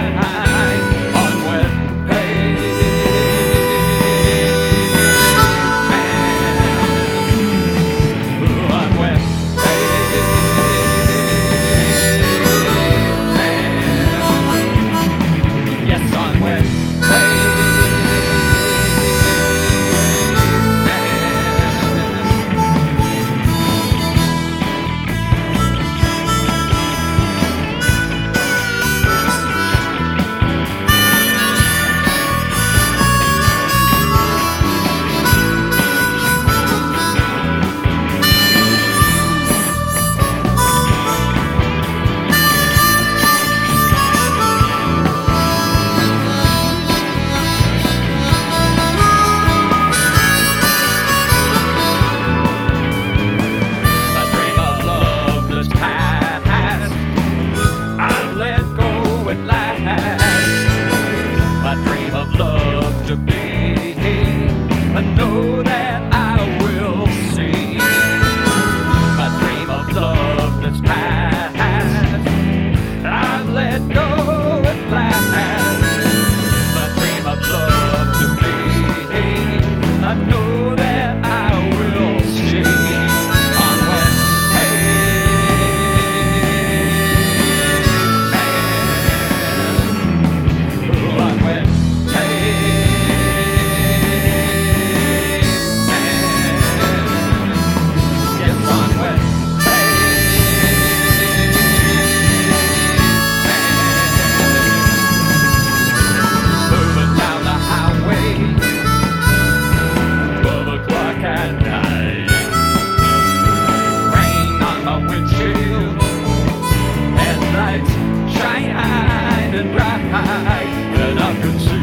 on wet pavement. On wet pavement. Yes, on wet pavement. I dream of love to be. I know that I will see. I dream of love that's past. I've let go at last. I dream of love to be. I know that I will see. On wet pavement. On wet shine and bright, and I can see.